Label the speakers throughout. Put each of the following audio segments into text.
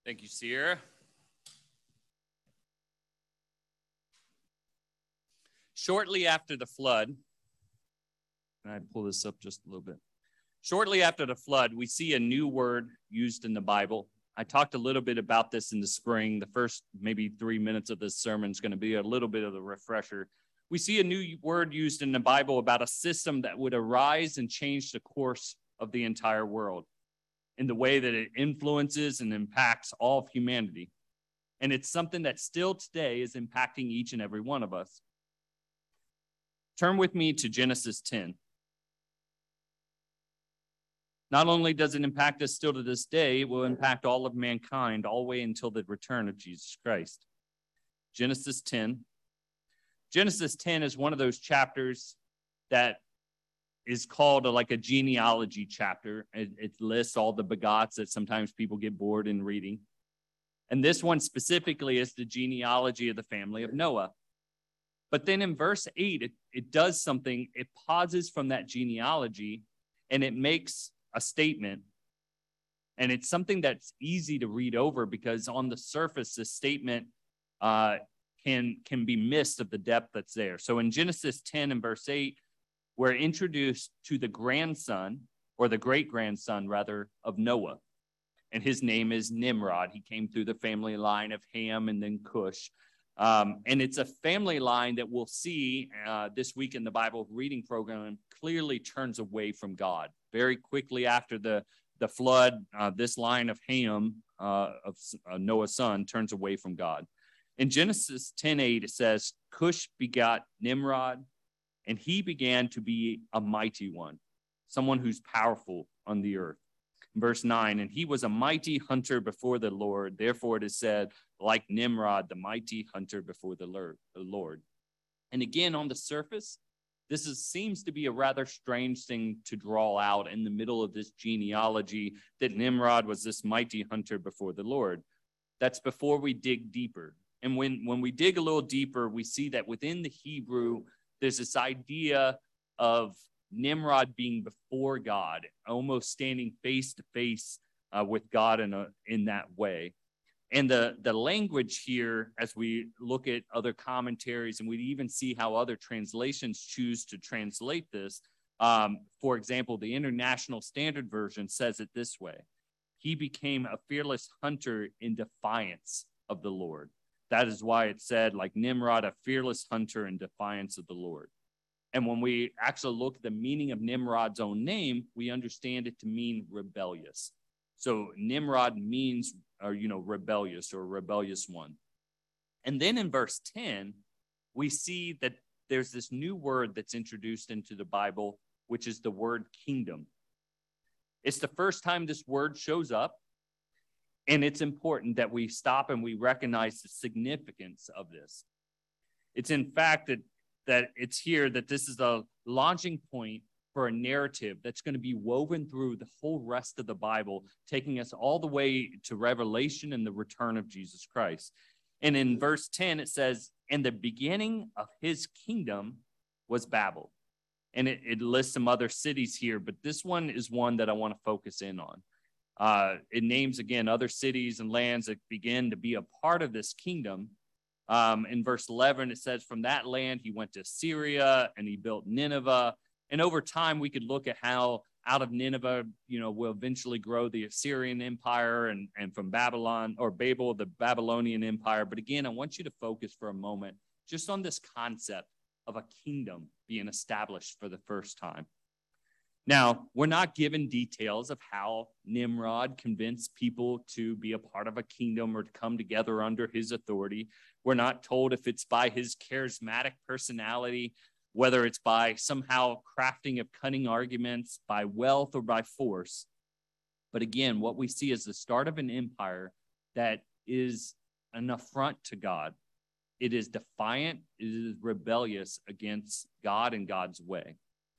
Speaker 1: Thank you, Sierra. Shortly after the flood, can I pull this up just a little bit? Shortly after the flood, we see a new word used in the Bible. I talked a little bit about this in the spring. The first maybe 3 minutes of this sermon is going to be a little bit of a refresher. We see a new word used in the Bible about a system that would arise and change the course of the entire world in the way that it influences and impacts all of humanity. And it's something that still today is impacting each and every one of us. Turn with me to Genesis 10. Not only does it impact us still to this day, it will impact all of mankind all the way until the return of Jesus Christ. Genesis 10. Genesis 10 is one of those chapters that is called like a genealogy chapter. It lists all the begots that sometimes people get bored in reading. And this one specifically is the genealogy of the family of Noah. But then in verse 8, it does something. It pauses from that genealogy and it makes a statement. And it's something that's easy to read over because on the surface, the statement can be missed of the depth that's there. So in Genesis 10 and verse 8, we're introduced to the grandson, or the great-grandson, rather, of Noah. And his name is Nimrod. He came through the family line of Ham and then Cush. And it's a family line that we'll see this week in the Bible reading program clearly turns away from God. Very quickly after the flood, this line of Ham, of Noah's son, turns away from God. In Genesis 10:8, it says, Cush begot Nimrod, and he began to be a mighty one, someone who's powerful on the earth. Verse 9, and he was a mighty hunter before the Lord. Therefore it is said, like Nimrod, the mighty hunter before the Lord. And again, on the surface, this seems to be a rather strange thing to draw out in the middle of this genealogy that Nimrod was this mighty hunter before the Lord. That's before we dig deeper. And when we dig a little deeper, we see that within the Hebrew, there's this idea of Nimrod being before God, almost standing face to face with God in that way. And the language here, as we look at other commentaries, and we even see how other translations choose to translate this. For example, the International Standard Version says it this way: he became a fearless hunter in defiance of the Lord. That is why it said, like Nimrod, a fearless hunter in defiance of the Lord. And when we actually look at the meaning of Nimrod's own name, we understand it to mean rebellious. So Nimrod means, rebellious or rebellious one. And then in verse 10, we see that there's this new word that's introduced into the Bible, which is the word kingdom. It's the first time this word shows up. And it's important that we stop and we recognize the significance of this. It's in fact that it's here that this is a launching point for a narrative that's going to be woven through the whole rest of the Bible, taking us all the way to Revelation and the return of Jesus Christ. And in verse 10, it says, and the beginning of his kingdom was Babel. And it lists some other cities here, but this one is one that I want to focus in on. It names, again, other cities and lands that begin to be a part of this kingdom. In verse 11, it says, from that land, he went to Syria and he built Nineveh. And over time, we could look at how out of Nineveh, will eventually grow the Assyrian Empire and from Babylon or Babel, the Babylonian Empire. But again, I want you to focus for a moment just on this concept of a kingdom being established for the first time. Now, we're not given details of how Nimrod convinced people to be a part of a kingdom or to come together under his authority. We're not told if it's by his charismatic personality, whether it's by somehow crafting of cunning arguments, by wealth or by force. But again, what we see is the start of an empire that is an affront to God. It is defiant, it is rebellious against God and God's way.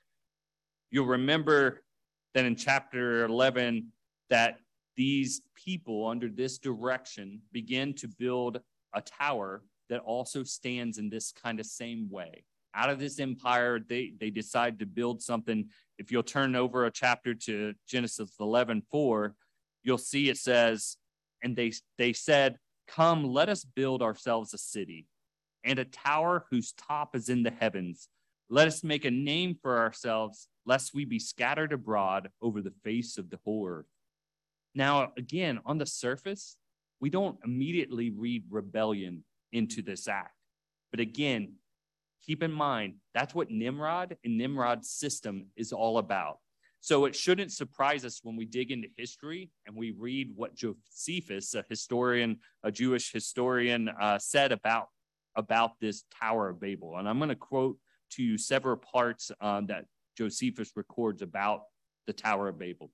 Speaker 1: You'll remember that in chapter 11 that these people under this direction begin to build a tower that also stands in this kind of same way. Out of this empire, they decide to build something. If you'll turn over a chapter to Genesis 11:4, you'll see it says, and they said, "Come, let us build ourselves a city and a tower whose top is in the heavens. Let us make a name for ourselves, lest we be scattered abroad over the face of the whole earth." Now, again, on the surface, we don't immediately read rebellion into this act. But again, keep in mind, that's what Nimrod and Nimrod's system is all about. So it shouldn't surprise us when we dig into history and we read what Josephus, a Jewish historian, said about this Tower of Babel. And I'm going to quote to you several parts that Josephus records about the Tower of Babel.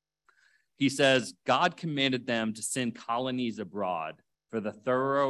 Speaker 1: He says, God commanded them to send colonies abroad for the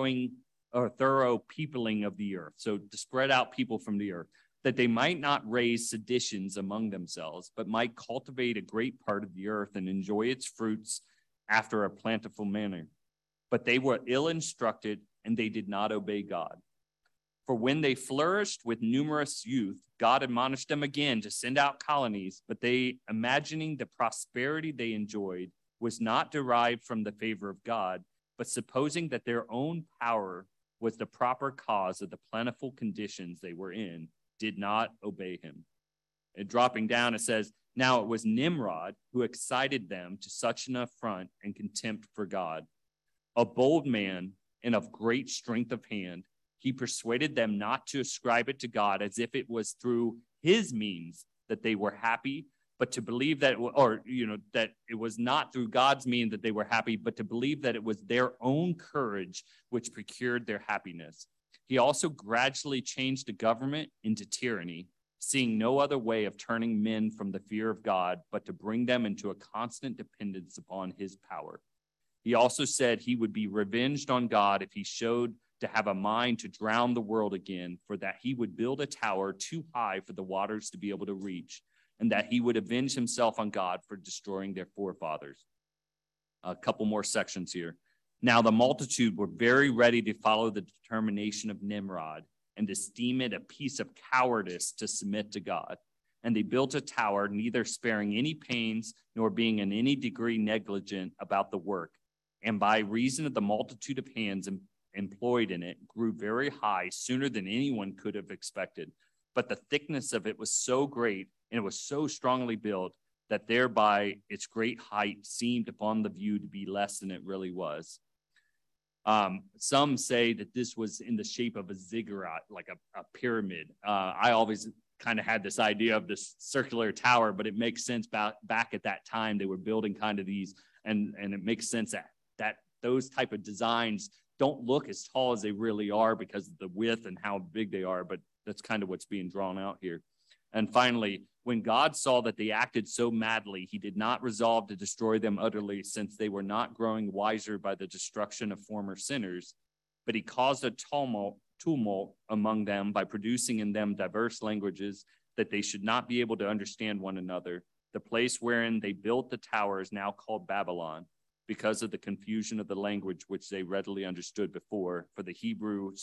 Speaker 1: thorough peopling of the earth. So to spread out people from the earth, that they might not raise seditions among themselves, but might cultivate a great part of the earth and enjoy its fruits after a plentiful manner. But they were ill instructed, and they did not obey God. For when they flourished with numerous youth, God admonished them again to send out colonies, but they, imagining the prosperity they enjoyed was not derived from the favor of God, but supposing that their own power was the proper cause of the plentiful conditions they were in, did not obey him. And dropping down, it says, now it was Nimrod who excited them to such an affront and contempt for God. A bold man and of great strength of hand, he persuaded them not to ascribe it to God as if it was through his means that they were happy, but to believe that, that it was not through God's means that they were happy, but to believe that it was their own courage which procured their happiness. He also gradually changed the government into tyranny, seeing no other way of turning men from the fear of God, but to bring them into a constant dependence upon his power. He also said he would be revenged on God if he showed to have a mind to drown the world again, for that he would build a tower too high for the waters to be able to reach, and that he would avenge himself on God for destroying their forefathers. A couple more sections here. Now the multitude were very ready to follow the determination of Nimrod and esteem it a piece of cowardice to submit to God. And they built a tower, neither sparing any pains nor being in any degree negligent about the work. And by reason of the multitude of hands employed in it, grew very high sooner than anyone could have expected. But the thickness of it was so great, and it was so strongly built, that thereby its great height seemed upon the view to be less than it really was. Some say that this was in the shape of a ziggurat, like a pyramid. I always kind of had this idea of this circular tower, but it makes sense back at that time they were building kind of these, and it makes sense that those type of designs don't look as tall as they really are because of the width and how big they are, but that's kind of what's being drawn out here. And finally, when God saw that they acted so madly, he did not resolve to destroy them utterly, since they were not growing wiser by the destruction of former sinners, but he caused a tumult among them by producing in them diverse languages, that they should not be able to understand one another. The place wherein they built the tower is now called Babylon, because of the confusion of the language which they readily understood before, for the Hebrews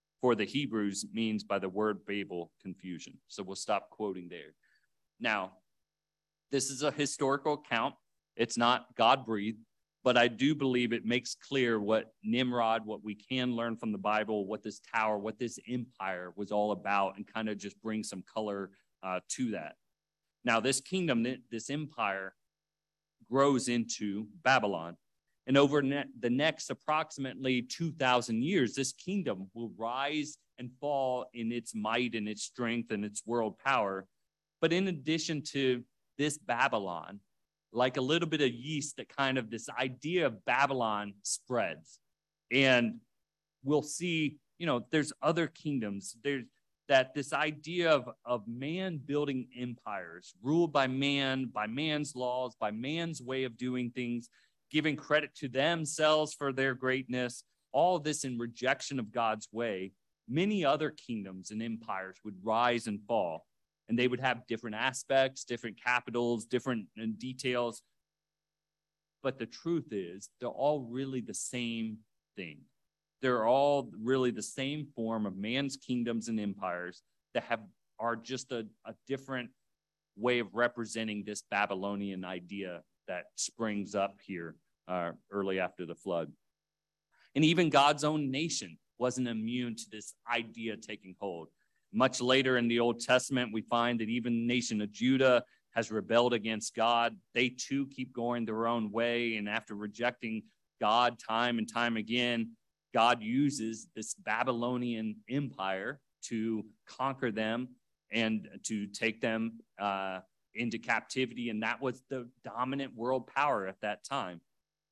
Speaker 1: means by the word Babel, confusion. So we'll stop quoting there. Now, this is a historical account. It's not God-breathed, but I do believe it makes clear what Nimrod, what we can learn from the Bible, what this tower, what this empire was all about, and kind of just bring some color to that. Now, this kingdom, this empire, grows into Babylon. And over the next approximately 2,000 years, this kingdom will rise and fall in its might and its strength and its world power. But in addition to this Babylon, like a little bit of yeast, that kind of this idea of Babylon spreads. And we'll see, there's other kingdoms. There's that this idea of man building empires ruled by man, by man's laws, by man's way of doing things, giving credit to themselves for their greatness, all of this in rejection of God's way. Many other kingdoms and empires would rise and fall, and they would have different aspects, different capitals, different details. But the truth is, they're all really the same thing. They're all really the same form of man's kingdoms and empires that are just a different way of representing this Babylonian idea that springs up here early after the flood. And even God's own nation wasn't immune to this idea taking hold. Much later in the Old Testament, we find that even the nation of Judah has rebelled against God. They too keep going their own way. And after rejecting God time and time again, God uses this Babylonian empire to conquer them and to take them into captivity. And that was the dominant world power at that time.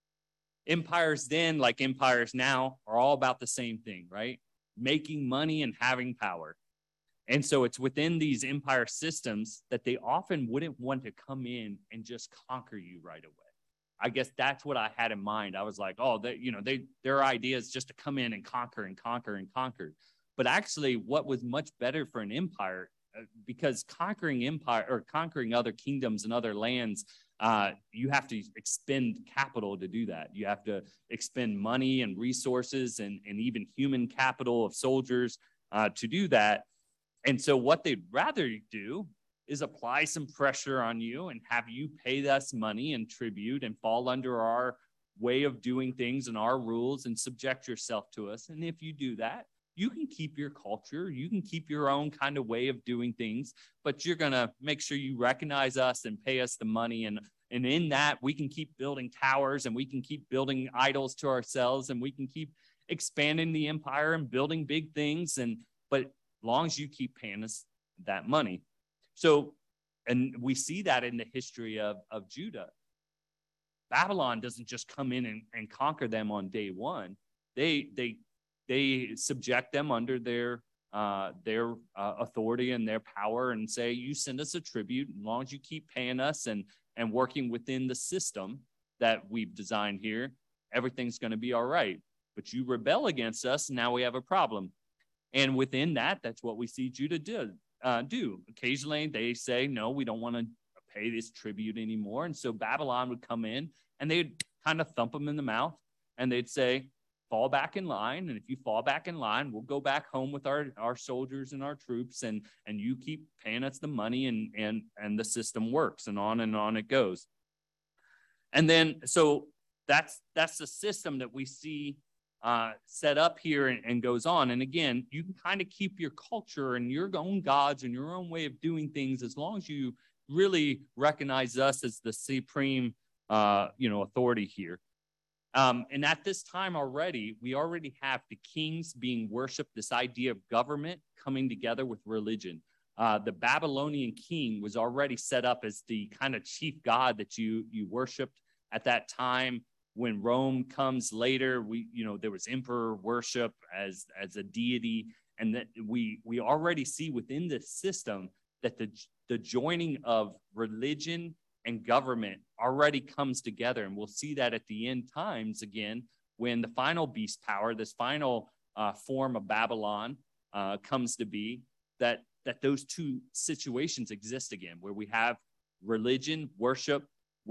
Speaker 1: Empires then, like empires now, are all about the same thing, right? Making money and having power. And so it's within these empire systems that they often wouldn't want to come in and just conquer you right away. I guess that's what I had in mind. I was like, oh, their idea is just to come in and conquer and conquer and conquer. But actually, what was much better for an empire, because conquering other kingdoms and other lands, you have to expend capital to do that. You have to expend money and resources and even human capital of soldiers to do that. And so what they'd rather do is apply some pressure on you and have you pay us money and tribute and fall under our way of doing things and our rules and subject yourself to us. And if you do that, you can keep your culture, you can keep your own kind of way of doing things, but you're going to make sure you recognize us and pay us the money. And in that, we can keep building towers and we can keep building idols to ourselves and we can keep expanding the empire and building big things. But as long as you keep paying us that money. So, and we see that in the history of Judah. Babylon doesn't just come in and conquer them on day one. They subject them under their authority and their power and say, you send us a tribute. As long as you keep paying us and working within the system that we've designed here, everything's going to be all right. But you rebel against us, and now we have a problem. And within that, that's what we see Judah do. Occasionally, they say, no, we don't want to pay this tribute anymore. And so Babylon would come in, and they'd kind of thump them in the mouth, and they'd say, fall back in line. And if you fall back in line, we'll go back home with our soldiers and our troops, and you keep paying us the money, and the system works, and on it goes. And then, so that's the system that we see set up here and goes on. And again, you can kind of keep your culture and your own gods and your own way of doing things as long as you really recognize us as the supreme authority here. And at this time we already have the kings being worshipped, this idea of government coming together with religion. The Babylonian king was already set up as the kind of chief god that you worshipped at that time. When Rome comes later, there was emperor worship as a deity, and that we already see within this system that the joining of religion and government already comes together. And we'll see that at the end times again, when the final beast power, this final form of Babylon comes to be, that those two situations exist again, where we have religion, worship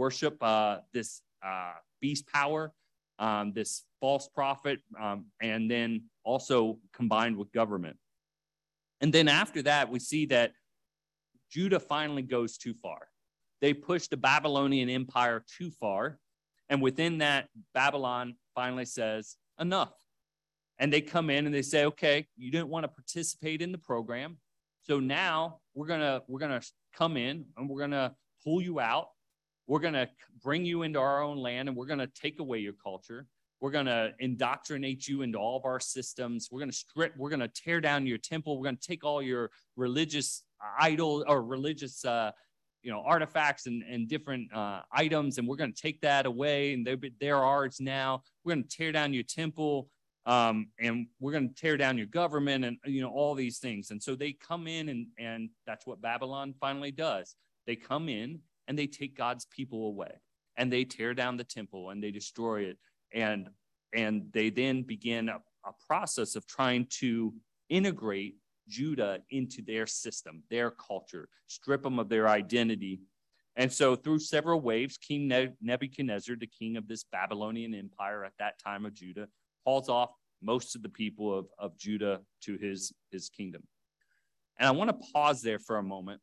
Speaker 1: this beast power, this false prophet, and then also combined with government. And then after that, we see that Judah finally goes too far. They push the Babylonian Empire too far. And within that, Babylon finally says, enough. And they come in and they say, okay, you didn't want to participate in the program. So now we're gonna come in and we're gonna pull you out. We're gonna bring you into our own land and we're gonna take away your culture. We're gonna indoctrinate you into all of our systems. We're gonna tear down your temple. We're gonna take all your religious idols or religious artifacts and different items, and we're going to take that away, and they're ours now. We're going to tear down your temple, and we're going to tear down your government, and all these things. And so they come in, and that's what Babylon finally does. They come in and they take God's people away, and they tear down the temple and they destroy it, and they then begin a process of trying to integrate Judah into their system, their culture, strip them of their identity. And so through several waves, King Nebuchadnezzar, the king of this Babylonian empire at that time of Judah, hauls off most of the people of Judah to his kingdom. And I want to pause there for a moment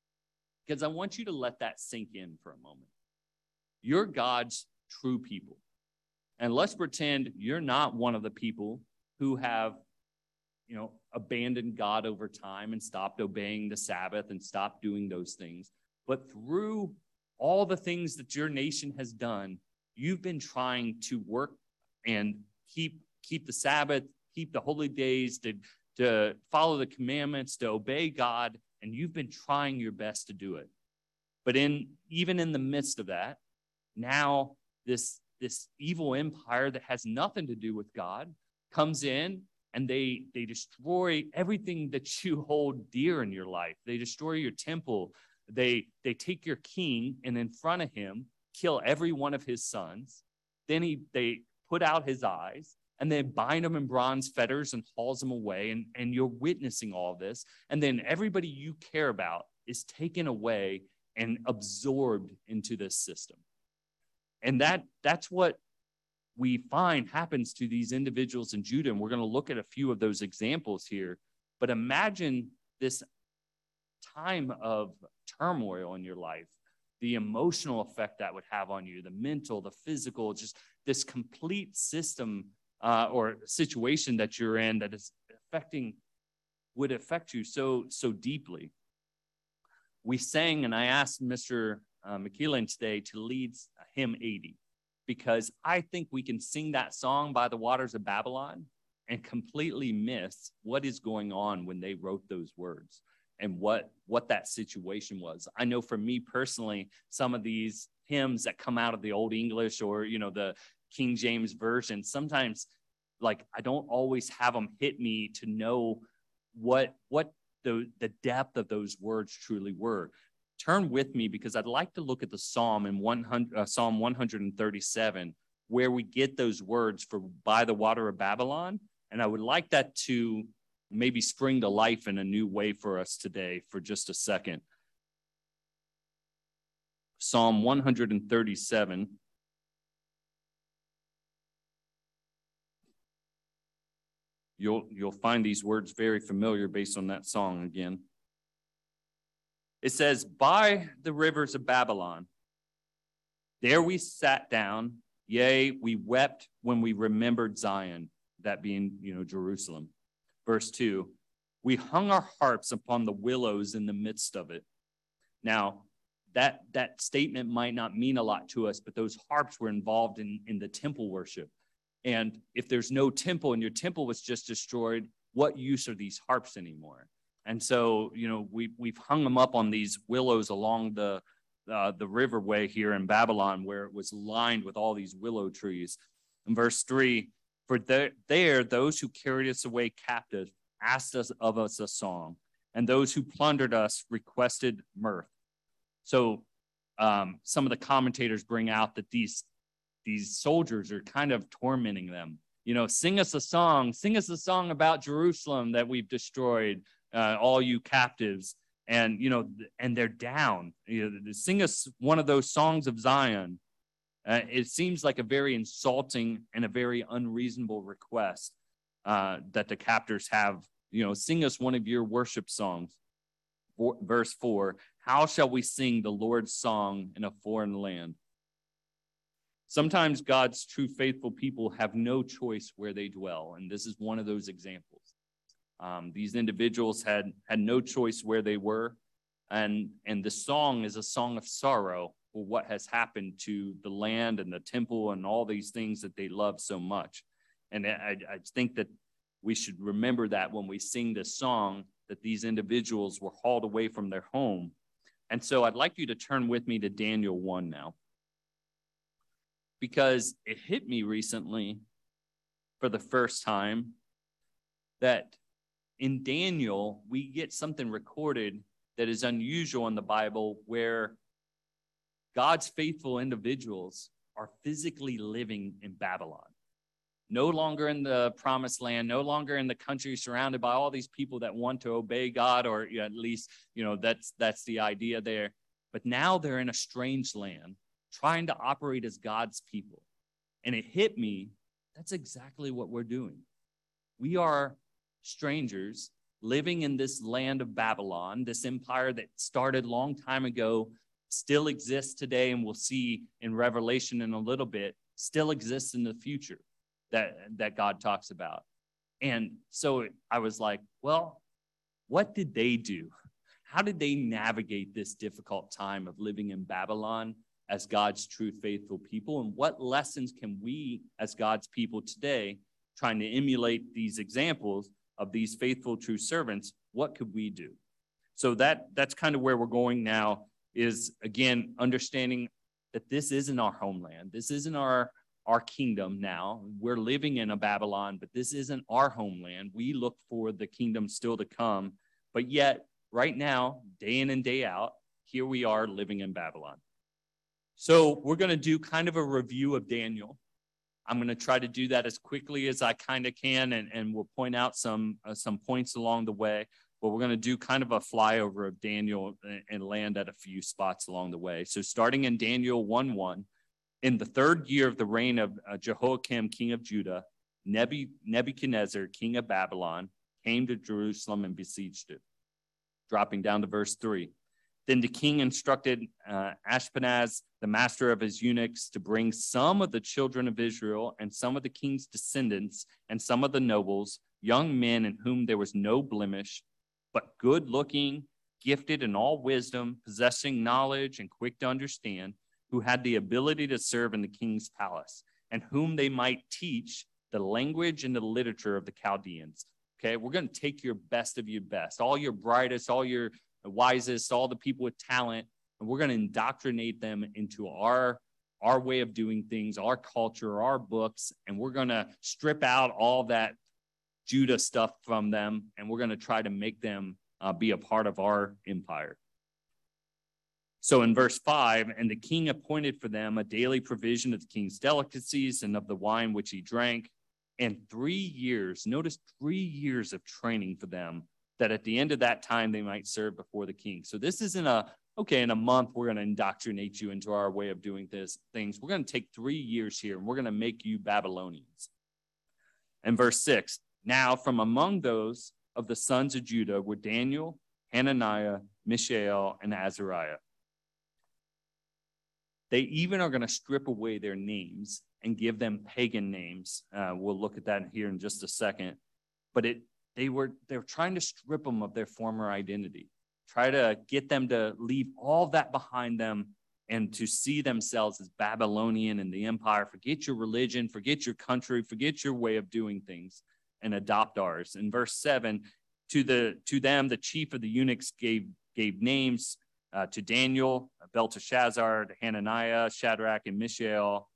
Speaker 1: because I want you to let that sink in for a moment. You're God's true people. And let's pretend you're not one of the people who have, abandoned God over time and stopped obeying the Sabbath and stopped doing those things. But through all the things that your nation has done, you've been trying to work and keep the Sabbath, keep the holy days, to follow the commandments, to obey God, and you've been trying your best to do it. But even in the midst of that, now this evil empire that has nothing to do with God comes in, and they destroy everything that you hold dear in your life. They destroy your temple. They take your king, and in front of him, kill every one of his sons. Then they put out his eyes, and then bind him in bronze fetters and hauls him away. And you're witnessing all this. And then everybody you care about is taken away and absorbed into this system. And that's what we find happens to these individuals in Judah. And we're going to look at a few of those examples here. But imagine this time of turmoil in your life, the emotional effect that would have on you, the mental, the physical, just this complete system or situation that you're in that is would affect you so deeply. We sang, and I asked Mr. McKeelan today to lead hymn 80, because I think we can sing that song, By the Waters of Babylon, and completely miss what is going on when they wrote those words and what that situation was. I know for me personally, some of these hymns that come out of the Old English or, the King James Version, sometimes like I don't always have them hit me to know what the depth of those words truly were. Turn with me, because I'd like to look at the Psalm in Psalm 137, where we get those words for by the water of Babylon. And I would like that to maybe spring to life in a new way for us today for just a second. Psalm 137. You'll find these words very familiar based on that song again. It says, by the rivers of Babylon, there we sat down, yea, we wept when we remembered Zion, that being, Jerusalem. Verse 2, we hung our harps upon the willows in the midst of it. Now, that statement might not mean a lot to us, but those harps were involved in the temple worship. And if there's no temple and your temple was just destroyed, what use are these harps anymore? And so, we've hung them up on these willows along the riverway here in Babylon, where it was lined with all these willow trees. In verse 3, for there those who carried us away captive asked us of us a song, and those who plundered us requested mirth. So some of the commentators bring out that these soldiers are kind of tormenting them. Sing us a song about Jerusalem that we've destroyed, all you captives. And, and they're down. Sing us one of those songs of Zion. It seems like a very insulting and a very unreasonable request that the captors have. Sing us one of your worship songs. Verse 4, how shall we sing the Lord's song in a foreign land? Sometimes God's true faithful people have no choice where they dwell, and this is one of those examples. These individuals had no choice where they were, and the song is a song of sorrow for what has happened to the land and the temple and all these things that they love so much. And I think that we should remember that when we sing this song, that these individuals were hauled away from their home. And so I'd like you to turn with me to Daniel 1 now, because it hit me recently for the first time that in Daniel, we get something recorded that is unusual in the Bible, where God's faithful individuals are physically living in Babylon. No longer in the promised land, no longer in the country surrounded by all these people that want to obey God, or at least, that's the idea there. But now they're in a strange land, trying to operate as God's people. And it hit me, that's exactly what we're doing. We are strangers living in this land of Babylon, this empire that started a long time ago, still exists today, and we'll see in Revelation in a little bit, still exists in the future that God talks about. And so I was like, well, what did they do? How did they navigate this difficult time of living in Babylon as God's true faithful people? And what lessons can we, as God's people today, trying to emulate these examples of these faithful true servants, what could we do? So that's kind of where we're going now, is, again, understanding that this isn't our homeland. This isn't our kingdom now. We're living in a Babylon, but this isn't our homeland. We look for the kingdom still to come. But yet, right now, day in and day out, here we are living in Babylon. So we're going to do kind of a review of Daniel. I'm going to try to do that as quickly as I kind of can, and we'll point out some points along the way. But we're going to do kind of a flyover of Daniel and land at a few spots along the way. So starting in Daniel 1:1, in the third year of the reign of Jehoiakim, king of Judah, Nebuchadnezzar, king of Babylon, came to Jerusalem and besieged it. Dropping down to verse 3. Then the king instructed Ashpenaz, the master of his eunuchs, to bring some of the children of Israel and some of the king's descendants and some of the nobles, young men in whom there was no blemish, but good-looking, gifted in all wisdom, possessing knowledge and quick to understand, who had the ability to serve in the king's palace, and whom they might teach the language and the literature of the Chaldeans. Okay, we're going to take your best of your best, all your brightest, all your wisest, all the people with talent, and we're going to indoctrinate them into our way of doing things, our culture, our books, and we're going to strip out all that Judah stuff from them, and we're going to try to make them be a part of our empire. So in verse 5, and the king appointed for them a daily provision of the king's delicacies and of the wine which he drank, and 3 years, notice 3 years of training for them, that at the end of that time they might serve before the king. So this isn't in a month we're going to indoctrinate you into our way of doing things. We're going to take 3 years here, and we're going to make you Babylonians. And verse 6, now from among those of the sons of Judah were Daniel, Hananiah, Mishael, and Azariah. They even are going to strip away their names and give them pagan names. We'll look at that here in just a second. But they were trying to strip them of their former identity, try to get them to leave all that behind them and to see themselves as Babylonian in the empire. Forget your religion, forget your country, forget your way of doing things, and adopt ours. In verse 7, to them the chief of the eunuchs gave names. To Daniel, Belteshazzar, to Hananiah, Shadrach, and Mishael,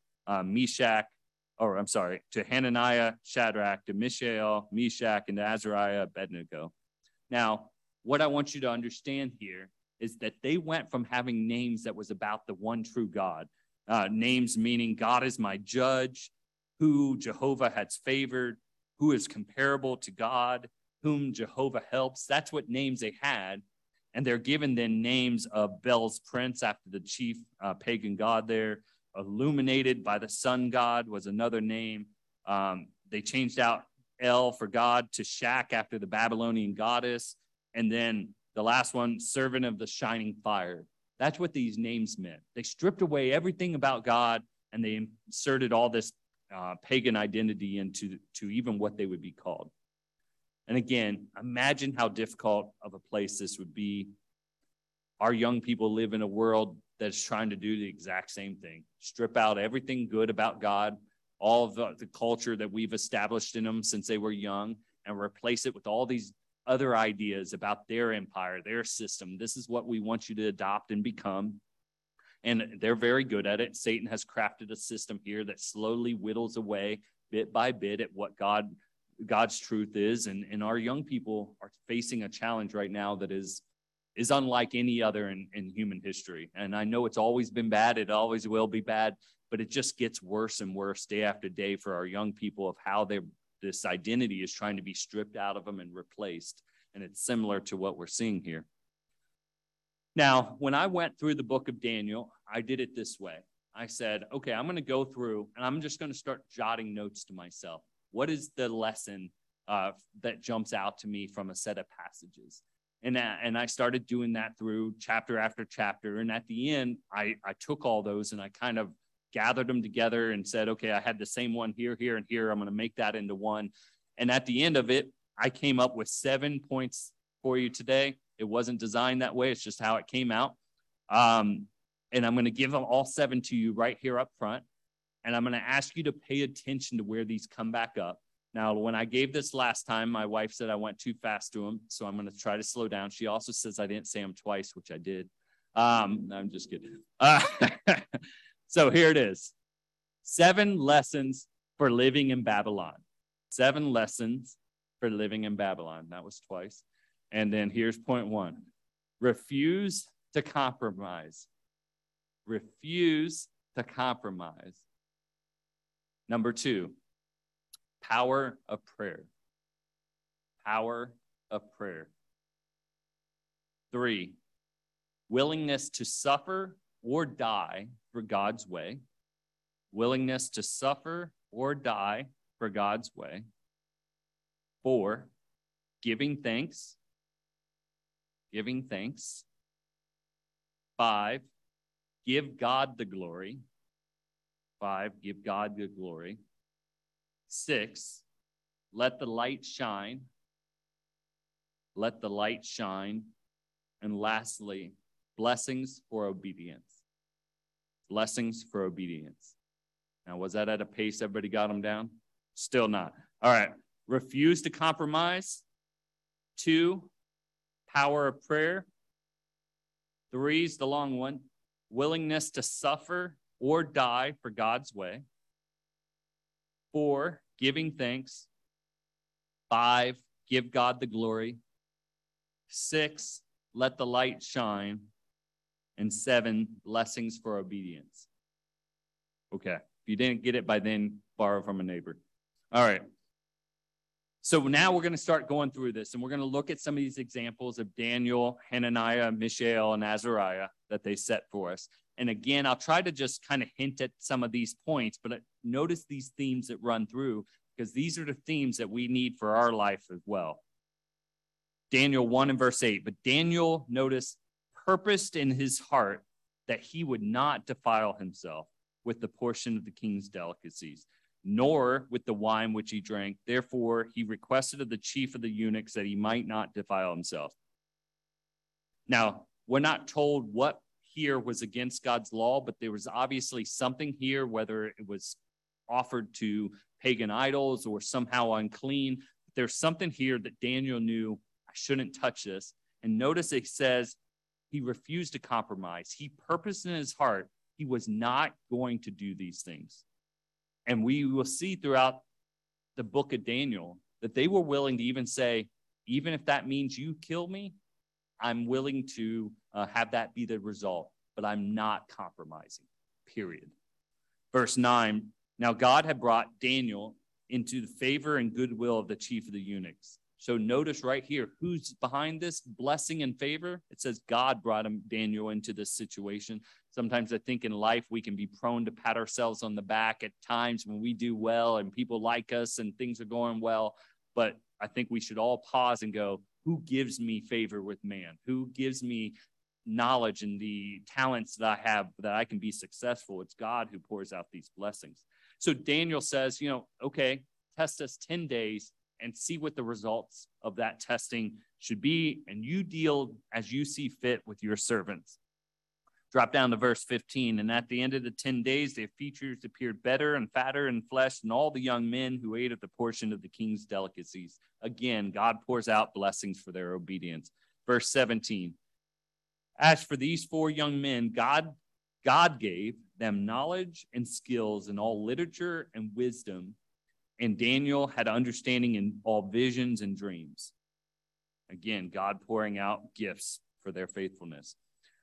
Speaker 1: to Hananiah, Shadrach, to Mishael, Meshach, and to Azariah, Abednego. Now, what I want you to understand here is that they went from having names that was about the one true God, names meaning God is my judge, who Jehovah has favored, who is comparable to God, whom Jehovah helps. That's what names they had. And they're given then names of Bel's prince after the chief pagan god there. Illuminated by the sun god was another name. They changed out El for God to Shak after the Babylonian goddess. And then the last one, servant of the shining fire. That's what these names meant. They stripped away everything about God, and they inserted all this pagan identity into even what they would be called. And again, imagine how difficult of a place this would be. Our young people live in a world that's trying to do the exact same thing. Strip out everything good about God, all of the culture that we've established in them since they were young, and replace it with all these other ideas about their empire, their system. This is what we want you to adopt and become. And they're very good at it. Satan has crafted a system here that slowly whittles away bit by bit at what God's truth is, and our young people are facing a challenge right now that is unlike any other in human history. And I know it's always been bad, it always will be bad, but it just gets worse and worse day after day for our young people of how this identity is trying to be stripped out of them and replaced. And it's similar to what we're seeing here. Now, when I went through the book of Daniel, I did it this way. I said, okay, I'm going to go through and I'm just going to start jotting notes to myself. What is the lesson that jumps out to me from a set of passages? And I started doing that through chapter after chapter. And at the end, I took all those and I kind of gathered them together and said, okay, I had the same one here, here, and here. I'm going to make that into one. And at the end of it, I came up with 7 points for you today. It wasn't designed that way. It's just how it came out. And I'm going to give them all 7 to you right here up front. And I'm going to ask you to pay attention to where these come back up. Now, when I gave this last time, my wife said I went too fast to them, so I'm going to try to slow down. She also says I didn't say them twice, which I did. I'm just kidding. So here it is. 7 lessons for living in Babylon. 7 lessons for living in Babylon. That was twice. And then here's point 1. Refuse to compromise. Refuse to compromise. Number 2, power of prayer. Power of prayer. 3, willingness to suffer or die for God's way. Willingness to suffer or die for God's way. 4, giving thanks. Giving thanks. 5, give God the glory. 5, give God the glory. 6, let the light shine. Let the light shine. And lastly, blessings for obedience. Blessings for obedience. Now, was that at a pace everybody got them down? Still not. All right. Refuse to compromise. 2, power of prayer. 3 is the long one. Willingness to suffer or die for God's way. 4, giving thanks. 5, give God the glory. 6, let the light shine. And 7, blessings for obedience. Okay. If you didn't get it by then, borrow from a neighbor. All right. So now we're going to start going through this, and we're going to look at some of these examples of Daniel, Hananiah, Mishael, and Azariah that they set for us. And again, I'll try to just kind of hint at some of these points, but notice these themes that run through, because these are the themes that we need for our life as well. Daniel 1 and verse 8, but Daniel, notice, purposed in his heart that he would not defile himself with the portion of the king's delicacies, nor with the wine which he drank. Therefore, he requested of the chief of the eunuchs that he might not defile himself. Now, we're not told what here was against God's law, but there was obviously something here, whether it was offered to pagan idols or somehow unclean. There's something here that Daniel knew, I shouldn't touch this. And notice it says he refused to compromise. He purposed in his heart he was not going to do these things. And we will see throughout the book of Daniel that they were willing to even say, even if that means you kill me, I'm willing to have that be the result, but I'm not compromising, period. Verse 9, now God had brought Daniel into the favor and goodwill of the chief of the eunuchs. So notice right here, who's behind this blessing and favor? It says God brought Daniel into this situation. Sometimes I think in life we can be prone to pat ourselves on the back at times when we do well and people like us and things are going well. But I think we should all pause and go, who gives me favor with man? Who gives me knowledge and the talents that I have that I can be successful? It's God who pours out these blessings. So Daniel says, okay, test us 10 days and see what the results of that testing should be. And you deal as you see fit with your servants. Drop down to verse 15. And at the end of the 10 days, their features appeared better and fatter in flesh than all the young men who ate of the portion of the king's delicacies. Again, God pours out blessings for their obedience. Verse 17. As for these 4 young men, God gave them knowledge and skills in all literature and wisdom. And Daniel had understanding in all visions and dreams. Again, God pouring out gifts for their faithfulness.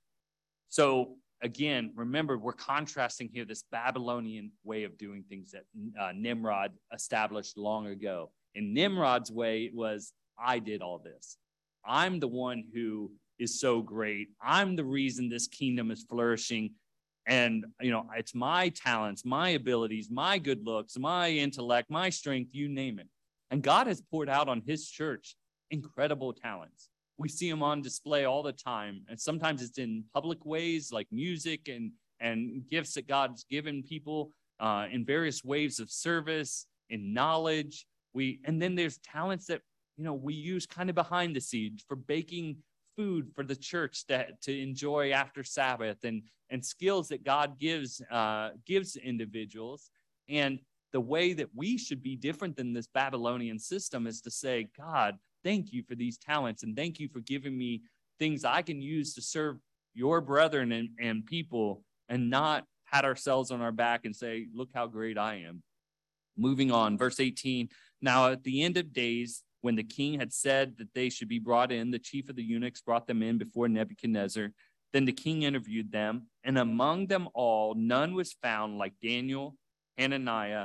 Speaker 1: So again, remember, we're contrasting here this Babylonian way of doing things that Nimrod established long ago. In Nimrod's way, it was, I did all this. I'm the one who is so great. I'm the reason this kingdom is flourishing. And, it's my talents, my abilities, my good looks, my intellect, my strength, you name it. And God has poured out on his church incredible talents. We see them on display all the time. And sometimes it's in public ways like music and and gifts that God's given people in various waves of service, in knowledge. And then there's talents that, we use kind of behind the scenes for baking food for the church to enjoy after Sabbath, and skills that God gives individuals. And the way that we should be different than this Babylonian system is to say, God, thank you for these talents, and thank you for giving me things I can use to serve your brethren and people, and not pat ourselves on our back and say, look how great I am. Moving on, verse 18. Now at the end of days, when the king had said that they should be brought in, the chief of the eunuchs brought them in before Nebuchadnezzar. Then the king interviewed them, and among them all, none was found like Daniel, Hananiah,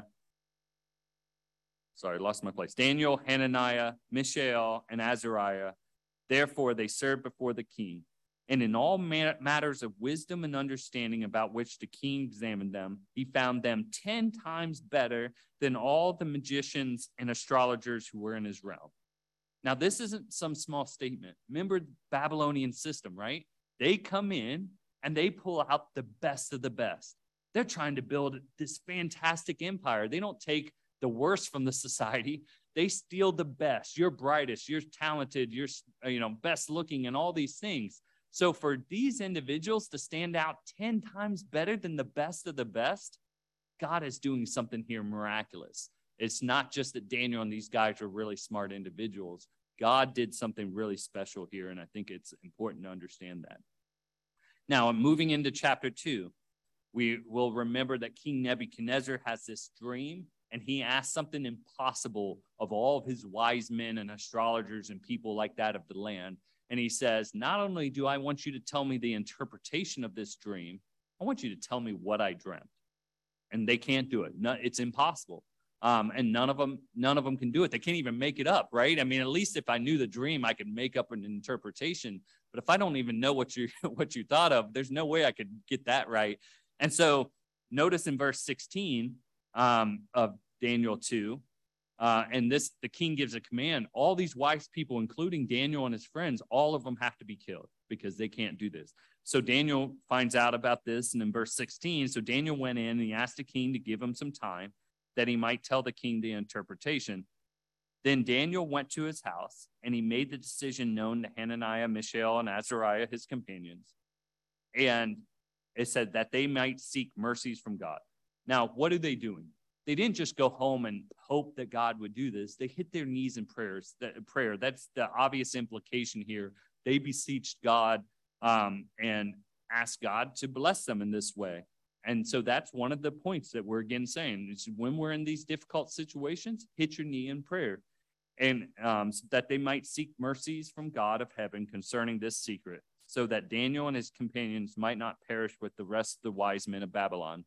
Speaker 1: Mishael, and Azariah. Therefore, they served before the king. And in all matters of wisdom and understanding about which the king examined them, he found them 10 times better than all the magicians and astrologers who were in his realm. Now, this isn't some small statement. Remember the Babylonian system, right? They come in and they pull out the best of the best. They're trying to build this fantastic empire. They don't take the worst from the society. They steal the best. You're brightest, you're talented, you're best looking, and all these things. So for these individuals to stand out 10 times better than the best of the best, God is doing something here miraculous. It's not just that Daniel and these guys are really smart individuals. God did something really special here, and I think it's important to understand that. Now, moving into chapter 2, we will remember that King Nebuchadnezzar has this dream, and he asks something impossible of all of his wise men and astrologers and people like that of the land. And he says, not only do I want you to tell me the interpretation of this dream, I want you to tell me what I dreamt. And they can't do it. No, it's impossible. And none of them can do it. They can't even make it up, right? I mean, at least if I knew the dream, I could make up an interpretation. But if I don't even know what you thought of, there's no way I could get that right. And so notice in verse 16 of Daniel 2, and the king gives a command. All these wise people, including Daniel and his friends, all of them have to be killed because they can't do this. So Daniel finds out about this, and in verse 16, so Daniel went in and he asked the king to give him some time that he might tell the king the interpretation. Then Daniel went to his house, and he made the decision known to Hananiah, Mishael, and Azariah, his companions. And it said that they might seek mercies from God. Now, what are they doing? They didn't just go home and hope that God would do this. They hit their knees in prayer. That's the obvious implication here. They beseeched God and asked God to bless them in this way. And so that's one of the points that we're again saying is when we're in these difficult situations, hit your knee in prayer, and so that they might seek mercies from God of heaven concerning this secret, so that Daniel and his companions might not perish with the rest of the wise men of Babylon.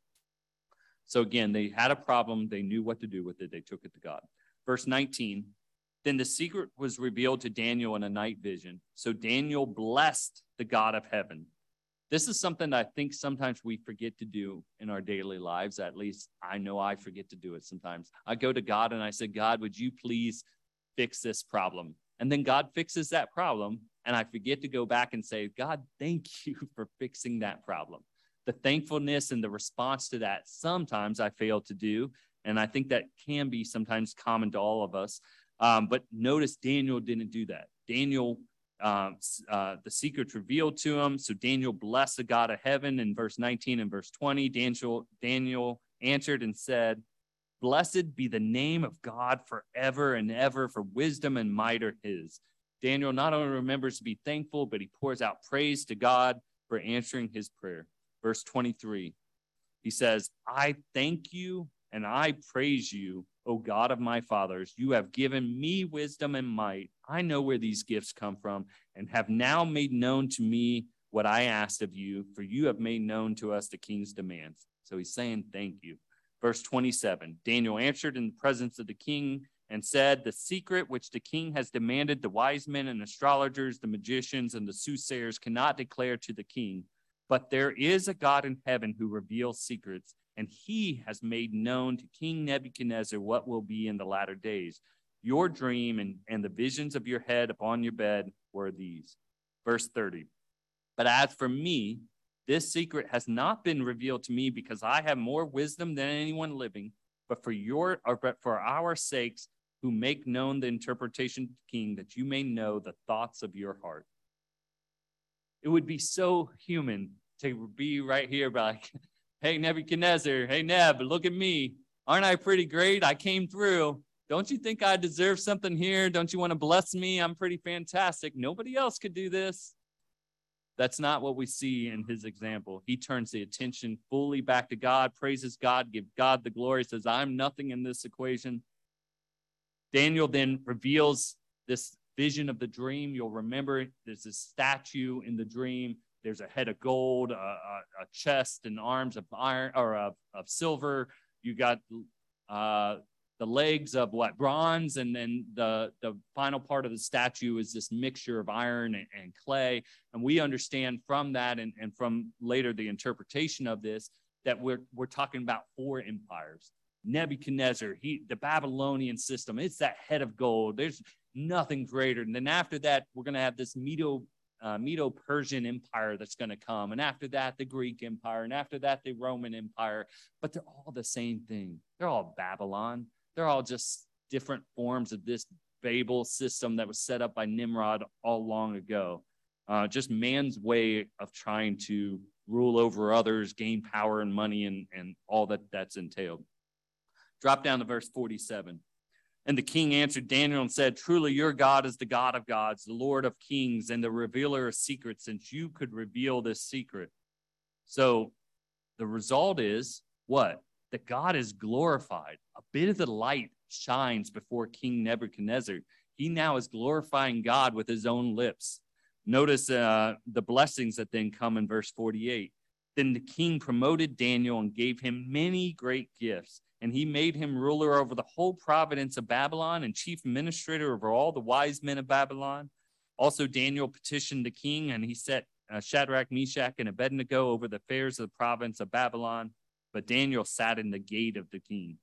Speaker 1: So again, they had a problem. They knew what to do with it. They took it to God. Verse 19, then the secret was revealed to Daniel in a night vision. So Daniel blessed the God of heaven. This is something that I think sometimes we forget to do in our daily lives. At least I know I forget to do it sometimes. I go to God and I say, God, would you please fix this problem? And then God fixes that problem. And I forget to go back and say, God, thank you for fixing that problem. The thankfulness and the response to that, sometimes I fail to do. And I think that can be sometimes common to all of us. But notice Daniel didn't do that. Daniel, the secret's revealed to him. So Daniel blessed the God of heaven in verse 19 and verse 20. Daniel answered and said, blessed be the name of God forever and ever, for wisdom and might are his. Daniel not only remembers to be thankful, but he pours out praise to God for answering his prayer. Verse 23, he says, I thank you and I praise you, O God of my fathers. You have given me wisdom and might. I know where these gifts come from and have now made known to me what I asked of you, for you have made known to us the king's demands. So he's saying thank you. Verse 27, Daniel answered in the presence of the king and said, the secret which the king has demanded, the wise men and astrologers, the magicians and the soothsayers cannot declare to the king. But there is a God in heaven who reveals secrets, and he has made known to King Nebuchadnezzar what will be in the latter days. Your dream and the visions of your head upon your bed were these. Verse 30. But as for me, This secret has not been revealed to me because I have more wisdom than anyone living, but for our sakes who make known the interpretation to the king, that you may know the thoughts of your heart. It would be so human to be right here like, hey, Nebuchadnezzar, hey, Neb, look at me. Aren't I pretty great? I came through. Don't you think I deserve something here? Don't you want to bless me? I'm pretty fantastic. Nobody else could do this. That's not what we see in his example. He turns the attention fully back to God, praises God, gives God the glory, says, I'm nothing in this equation. Daniel then reveals this vision of the dream. You'll remember there's this statue in the dream. There's a head of gold, a chest and arms of iron or of silver. You got the legs of bronze, and then the final part of the statue is this mixture of iron and clay. And we understand from that and from later the interpretation of this that we're talking about 4 empires. Nebuchadnezzar, the Babylonian system, it's that head of gold. There's nothing greater. And then after that, we're going to have this Medo-Persian Empire that's going to come. And after that, the Greek Empire. And after that, the Roman Empire. But they're all the same thing. They're all Babylon. They're all just different forms of this Babel system that was set up by Nimrod all long ago. Just man's way of trying to rule over others, gain power and money, and all that's entailed. Drop down to verse 47. And the king answered Daniel and said, truly your God is the God of gods, the Lord of kings, and the revealer of secrets, since you could reveal this secret. So the result is what? That God is glorified. A bit of the light shines before King Nebuchadnezzar. He now is glorifying God with his own lips. Notice the blessings that then come in verse 48. Then the king promoted Daniel and gave him many great gifts. And he made him ruler over the whole province of Babylon and chief administrator over all the wise men of Babylon. Also, Daniel petitioned the king, and he set Shadrach, Meshach, and Abednego over the affairs of the province of Babylon. But Daniel sat in the gate of the king.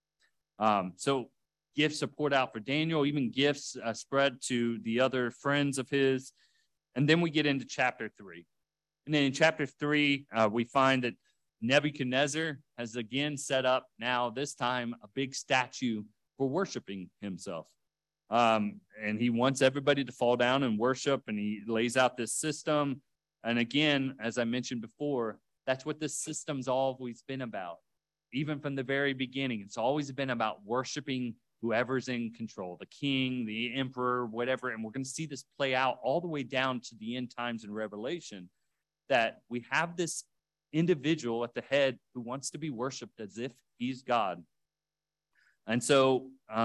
Speaker 1: So gifts are poured out for Daniel, even gifts spread to the other friends of his. And then we get into chapter 3. And then in chapter 3, we find that Nebuchadnezzar has again set up now, this time, a big statue for worshiping himself. And he wants everybody to fall down and worship, and he lays out this system. And again, as I mentioned before, that's what this system's always been about. Even from the very beginning, it's always been about worshiping whoever's in control, the king, the emperor, whatever. And we're going to see this play out all the way down to the end times in Revelation, that we have this individual at the head who wants to be worshiped as if he's God. And so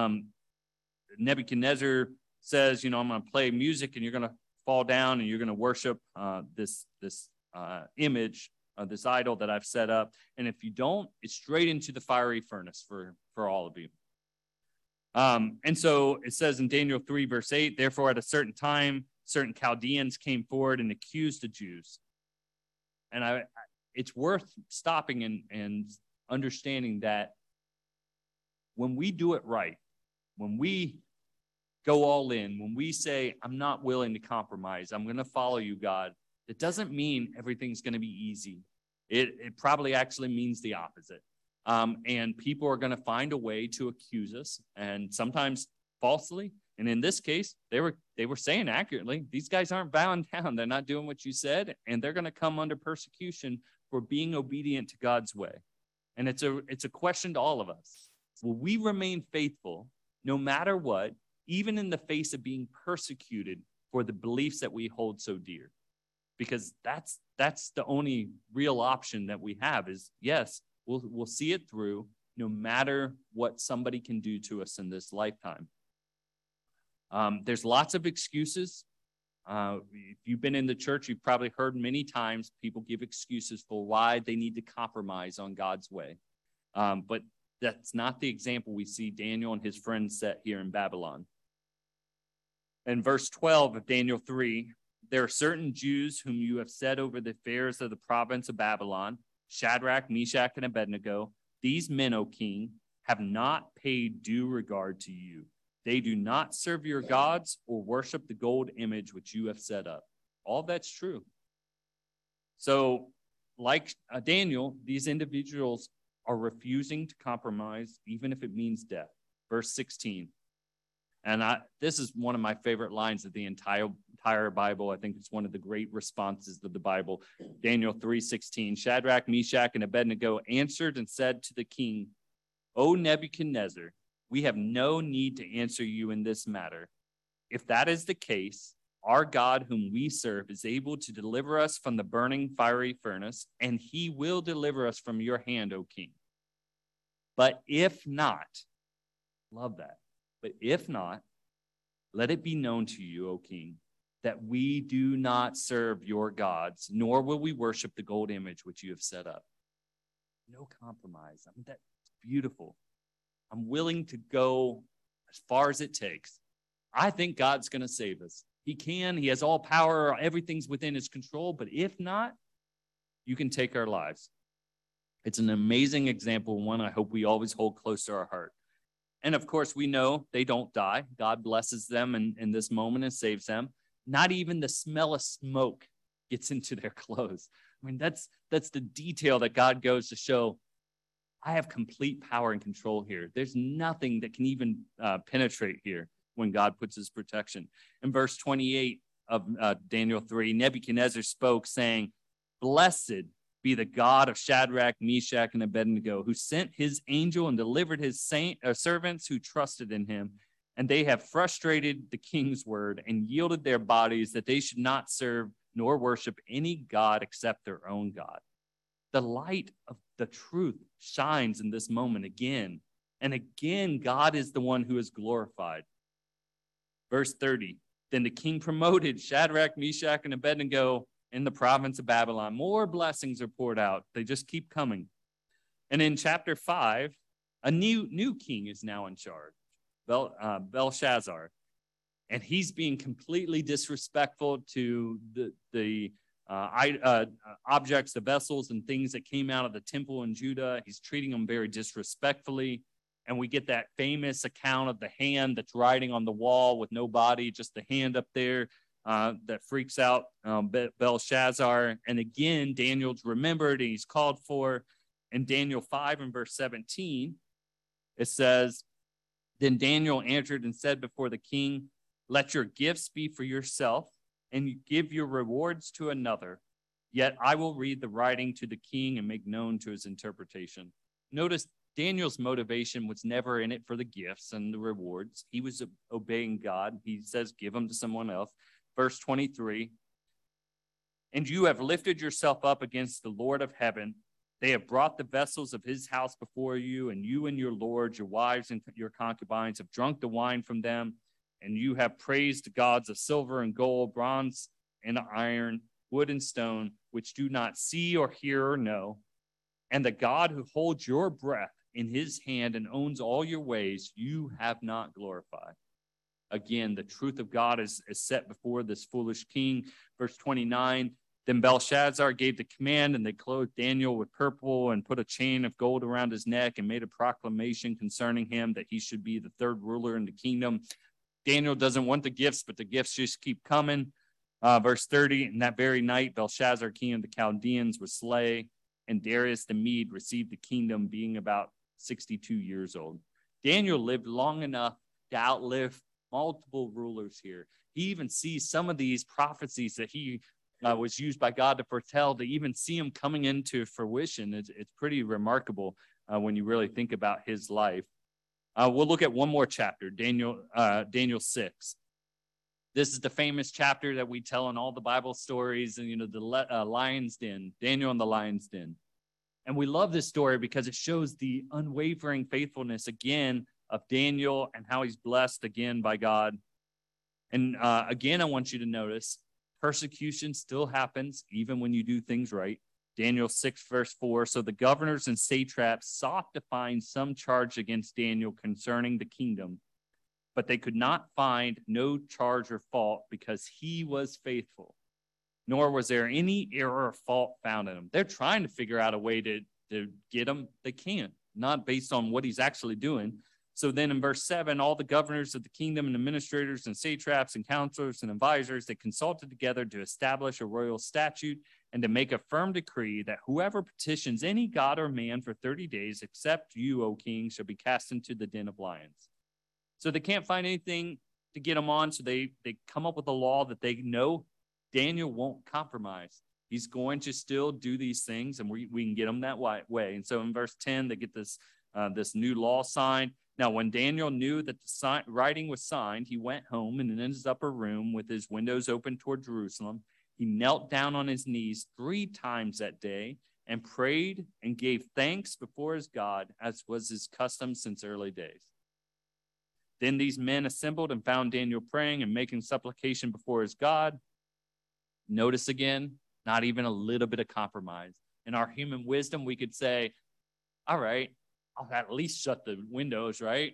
Speaker 1: Nebuchadnezzar says, I'm going to play music and you're going to fall down and you're going to worship this image, this idol that I've set up. And if you don't, it's straight into the fiery furnace for all of you. And so it says in Daniel 3, verse 8, therefore at a certain time, certain Chaldeans came forward and accused the Jews. And it's worth stopping and understanding that when we do it right, when we go all in, when we say, I'm not willing to compromise, I'm going to follow you, God, it doesn't mean everything's going to be easy. It probably actually means the opposite. And people are going to find a way to accuse us, and sometimes falsely. And in this case, they were saying accurately, these guys aren't bowing down. They're not doing what you said, and they're going to come under persecution for being obedient to God's way. And it's a question to all of us. Will we remain faithful no matter what, even in the face of being persecuted for the beliefs that we hold so dear? Because that's the only real option that we have is, yes, we'll see it through no matter what somebody can do to us in this lifetime. There's lots of excuses. If you've been in the church, you've probably heard many times people give excuses for why they need to compromise on God's way. But that's not the example we see Daniel and his friends set here in Babylon. In verse 12 of Daniel 3, there are certain Jews whom you have set over the affairs of the province of Babylon, Shadrach, Meshach, and Abednego. These men, O king, have not paid due regard to you. They do not serve your gods or worship the gold image which you have set up. All that's true. So like Daniel, these individuals are refusing to compromise, even if it means death. Verse 16. And this is one of my favorite lines of the entire Bible. I think it's one of the great responses of the Bible. Daniel 3:16. Shadrach, Meshach, and Abednego answered and said to the king, O Nebuchadnezzar, we have no need to answer you in this matter. If that is the case, our God whom we serve is able to deliver us from the burning fiery furnace, and he will deliver us from your hand, O king. But if not, love that. But if not, let it be known to you, O king, that we do not serve your gods, nor will we worship the gold image which you have set up. No compromise. I mean, that's beautiful. I'm willing to go as far as it takes. I think God's going to save us. He can. He has all power. Everything's within his control. But if not, you can take our lives. It's an amazing example, one I hope we always hold close to our heart. And of course, we know they don't die. God blesses them in this moment and saves them. Not even the smell of smoke gets into their clothes. I mean, that's the detail that God goes to show. I have complete power and control here. There's nothing that can even penetrate here when God puts his protection. In verse 28 of Daniel 3, Nebuchadnezzar spoke, saying, Blessed be the God of Shadrach, Meshach, and Abednego, who sent his angel and delivered his servants who trusted in him. And they have frustrated the king's word and yielded their bodies that they should not serve nor worship any God except their own God. The light of the truth shines in this moment again. And again, God is the one who is glorified. Verse 30, then the king promoted Shadrach, Meshach, and Abednego in the province of Babylon. More blessings are poured out. They just keep coming. And in chapter 5, a new king is now in charge, Belshazzar. And he's being completely disrespectful to the objects, the vessels and things that came out of the temple in Judah. He's treating them very disrespectfully. And we get that famous account of the hand that's writing on the wall with no body, just the hand up there. That freaks out Belshazzar. And again, Daniel's remembered and he's called for. In Daniel 5 and verse 17, it says, Then Daniel answered and said before the king, Let your gifts be for yourself, and you give your rewards to another. Yet I will read the writing to the king and make known to his interpretation. Notice Daniel's motivation was never in it for the gifts and the rewards. He was obeying God. He says, give them to someone else. Verse 23, and you have lifted yourself up against the Lord of heaven. They have brought the vessels of his house before you, and you and your lords, your wives and your concubines have drunk the wine from them, and you have praised the gods of silver and gold, bronze and iron, wood and stone, which do not see or hear or know. And the God who holds your breath in his hand and owns all your ways, you have not glorified. Again, the truth of God is set before this foolish king. Verse 29, then Belshazzar gave the command, and they clothed Daniel with purple and put a chain of gold around his neck and made a proclamation concerning him that he should be the third ruler in the kingdom. Daniel doesn't want the gifts, but the gifts just keep coming. Verse 30, in that very night, Belshazzar, king of the Chaldeans, was slain, and Darius the Mede received the kingdom, being about 62 years old. Daniel lived long enough to outlive multiple rulers here. He even sees some of these prophecies that he was used by God to foretell, to even see him coming into fruition. It's pretty remarkable when you really think about his life. We'll look at one more chapter, Daniel 6. This is the famous chapter that we tell in all the Bible stories, and the lion's den, Daniel and the lion's den. And we love this story because it shows the unwavering faithfulness again of Daniel and how he's blessed again by God. And again, I want you to notice persecution still happens even when you do things right. Daniel 6 verse 4. So the governors and satraps sought to find some charge against Daniel concerning the kingdom, but they could not find no charge or fault because he was faithful, nor was there any error or fault found in him. They're trying to figure out a way to get him. They can't, not based on what he's actually doing. So then in verse 7, all the governors of the kingdom and administrators and satraps and counselors and advisors, they consulted together to establish a royal statute and to make a firm decree that whoever petitions any god or man for 30 days, except you, O king, shall be cast into the den of lions. So they can't find anything to get them on, so they come up with a law that they know Daniel won't compromise. He's going to still do these things, and we can get him that way. And so in verse 10, they get this new law signed. Now, when Daniel knew that the writing was signed, he went home and in his upper room with his windows open toward Jerusalem. He knelt down on his knees 3 times that day and prayed and gave thanks before his God, as was his custom since early days. Then these men assembled and found Daniel praying and making supplication before his God. Notice again, not even a little bit of compromise. In our human wisdom, we could say, all right, I'll at least shut the windows, right?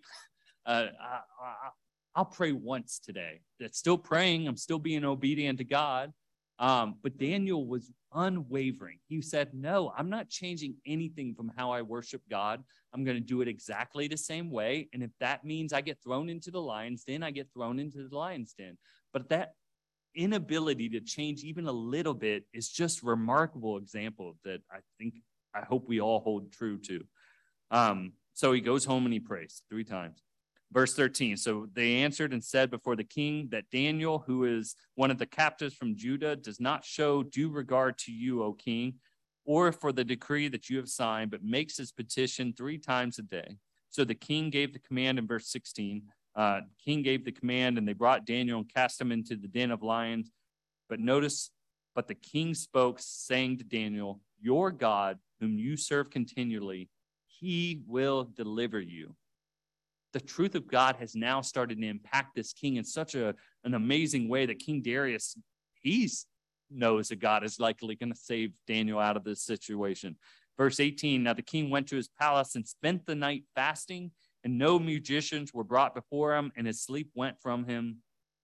Speaker 1: I'll pray once today. That's still praying. I'm still being obedient to God. But Daniel was unwavering. He said, no, I'm not changing anything from how I worship God. I'm going to do it exactly the same way. And if that means I get thrown into the lion's den, I get thrown into the lion's den. But that inability to change even a little bit is just a remarkable example that I hope we all hold true to. So he goes home and he prays 3 times. Verse 13, so they answered and said before the king that Daniel, who is one of the captives from Judah, does not show due regard to you, O king, or for the decree that you have signed, but makes his petition 3 times a day. So the king gave the command in verse 16. King gave the command, and they brought Daniel and cast him into the den of lions. But the king spoke, saying to Daniel, your God, whom you serve continually, he will deliver you. The truth of God has now started to impact this king in such an amazing way that King Darius, he knows that God is likely going to save Daniel out of this situation. Verse 18, now the king went to his palace and spent the night fasting, and no musicians were brought before him, and his sleep went from him.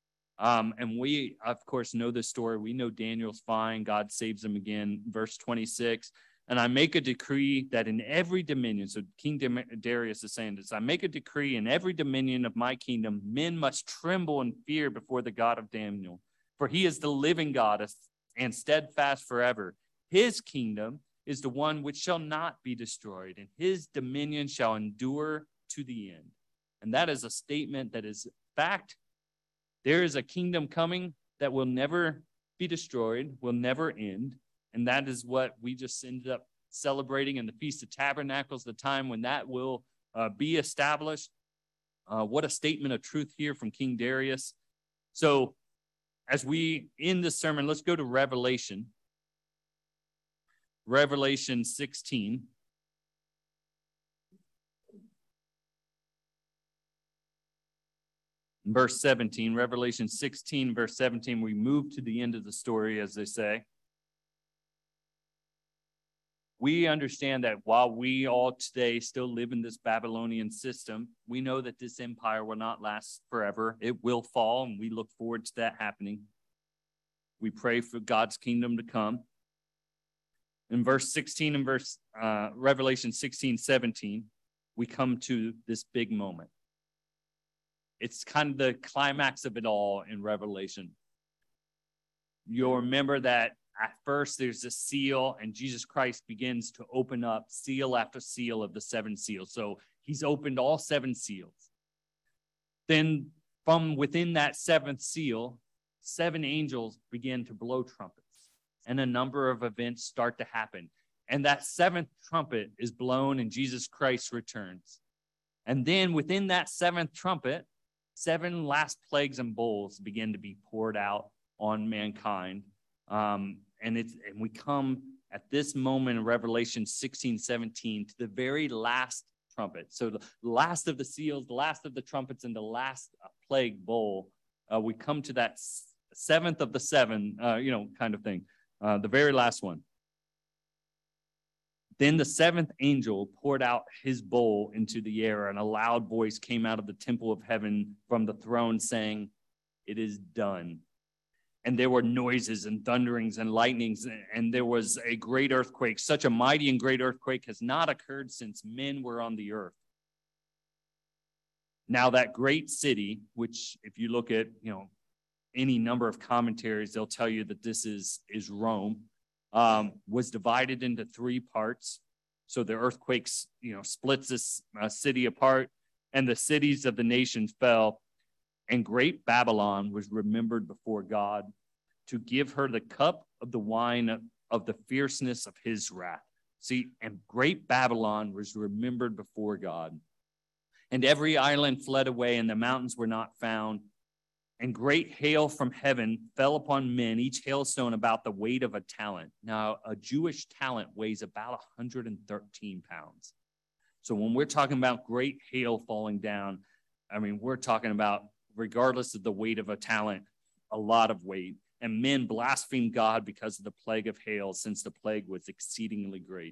Speaker 1: And we, of course, know this story. We know Daniel's fine. God saves him again. Verse 26, and I make a decree that in every dominion, so King Darius is saying this, I make a decree in every dominion of my kingdom, men must tremble and fear before the God of Daniel, for he is the living God and steadfast forever. His kingdom is the one which shall not be destroyed, and his dominion shall endure to the end. And that is a statement that is fact. There is a kingdom coming that will never be destroyed, will never end. And that is what we just ended up celebrating in the Feast of Tabernacles, the time when that will be established. What a statement of truth here from King Darius. So as we end this sermon, let's go to Revelation 16. Verse 17, Revelation 16, verse 17, we move to the end of the story, as they say. We understand that while we all today still live in this Babylonian system, we know that this empire will not last forever. It will fall, and we look forward to that happening. We pray for God's kingdom to come. In verse 16 and Revelation 16, 17, we come to this big moment. It's kind of the climax of it all in Revelation. You'll remember that at first there's a seal, and Jesus Christ begins to open up seal after seal of the 7 seals. So he's opened all 7 seals. Then from within that 7th seal, 7 angels begin to blow trumpets, and a number of events start to happen. And that 7th trumpet is blown, and Jesus Christ returns. And then within that 7th trumpet, 7 last plagues and bowls begin to be poured out on mankind. And we come at this moment in Revelation 16, 17 to the very last trumpet. So the last of the seals, the last of the trumpets, and the last plague bowl. We come to that 7th of the 7, kind of thing. The very last one. Then the 7th angel poured out his bowl into the air, and a loud voice came out of the temple of heaven from the throne saying, "It is done." And there were noises and thunderings and lightnings, and there was a great earthquake. Such a mighty and great earthquake has not occurred since men were on the earth. Now that great city, which if you look at, any number of commentaries, they'll tell you that this is Rome, was divided into three parts. So the earthquakes, splits this city apart, and the cities of the nations fell. And great Babylon was remembered before God to give her the cup of the wine of the fierceness of his wrath. See, and great Babylon was remembered before God. And every island fled away, and the mountains were not found. And great hail from heaven fell upon men, each hailstone about the weight of a talent. Now, a Jewish talent weighs about 113 pounds. So when we're talking about great hail falling down, we're talking about, regardless of the weight of a talent, a lot of weight. And men blasphemed God because of the plague of hail, since the plague was exceedingly great.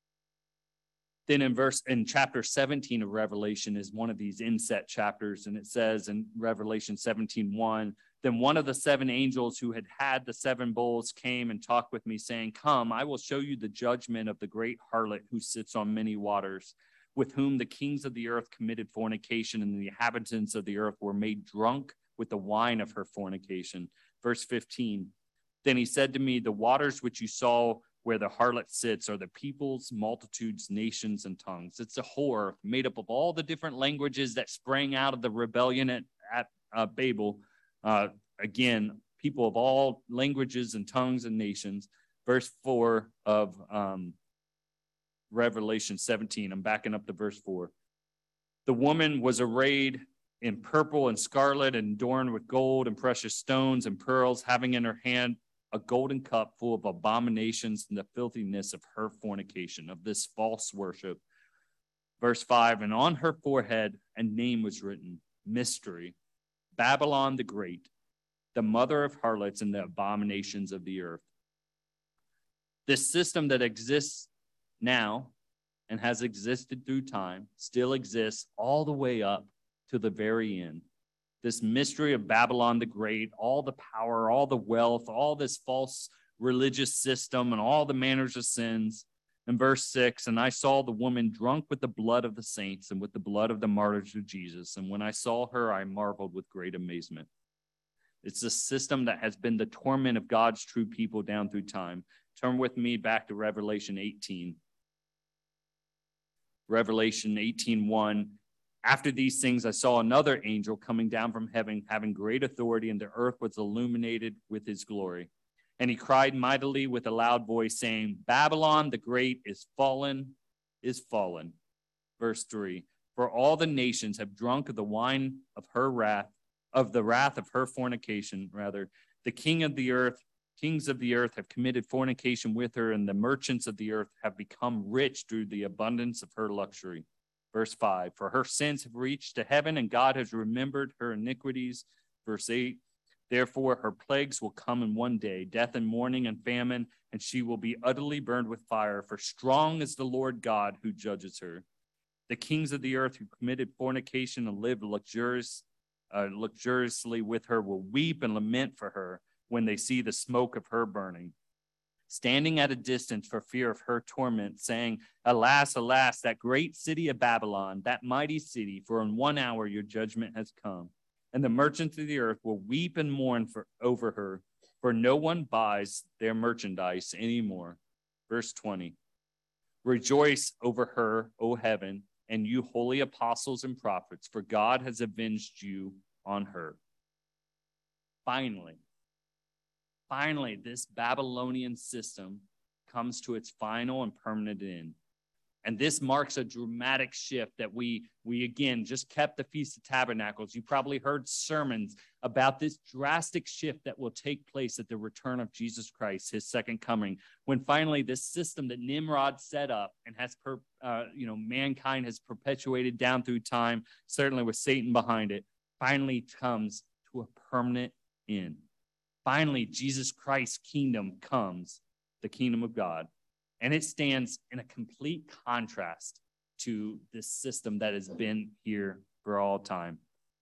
Speaker 1: Then in chapter 17 of Revelation is one of these inset chapters, and it says in Revelation 17:1, then one of the seven angels who had the seven bowls came and talked with me, saying, come, I will show you the judgment of the great harlot who sits on many waters, with whom the kings of the earth committed fornication, and the inhabitants of the earth were made drunk with the wine of her fornication. Verse 15, then he said to me, the waters which you saw where the harlot sits are the peoples, multitudes, nations, and tongues. It's a whole earth made up of all the different languages that sprang out of the rebellion at Babel. Again, people of all languages and tongues and nations. Verse 4 of Revelation 17. I'm backing up to verse 4. The woman was arrayed in purple and scarlet and adorned with gold and precious stones and pearls, having in her hand a golden cup full of abominations and the filthiness of her fornication, of this false worship. Verse 5, and on her forehead a name was written, Mystery, Babylon the Great, the mother of harlots and the abominations of the earth. This system that exists now and has existed through time still exists all the way up to the very end. This mystery of Babylon the Great, all the power, all the wealth, all this false religious system, and all the manners of sins. In verse 6, and I saw the woman drunk with the blood of the saints and with the blood of the martyrs of Jesus. And when I saw her, I marveled with great amazement. It's a system that has been the torment of God's true people down through time. Turn with me back to Revelation 18. Revelation 18:1. After these things, I saw another angel coming down from heaven, having great authority, and the earth was illuminated with his glory. And he cried mightily with a loud voice, saying, Babylon the Great is fallen, is fallen. Verse 3, for all the nations have drunk of the wine of her wrath, of the wrath of her fornication, rather. The kings of the earth have committed fornication with her, and the merchants of the earth have become rich through the abundance of her luxury. Verse 5, for her sins have reached to heaven, and God has remembered her iniquities. Verse 8, therefore her plagues will come in one day, death and mourning and famine, and she will be utterly burned with fire, for strong is the Lord God who judges her. The kings of the earth who committed fornication and lived luxuriously with her will weep and lament for her when they see the smoke of her burning, standing at a distance for fear of her torment, saying, alas, alas, that great city of Babylon, that mighty city, for in 1 hour your judgment has come. And the merchants of the earth will weep and mourn over her, for no one buys their merchandise anymore. Verse 20, rejoice over her, O heaven, and you holy apostles and prophets, for God has avenged you on her. Finally, this Babylonian system comes to its final and permanent end. And this marks a dramatic shift that we again just kept the Feast of Tabernacles. You probably heard sermons about this drastic shift that will take place at the return of Jesus Christ, his second coming, when finally this system that Nimrod set up and has mankind has perpetuated down through time, certainly with Satan behind it, finally comes to a permanent end. Finally, Jesus Christ's kingdom comes, the kingdom of God, and it stands in a complete contrast to this system that has been here for all time.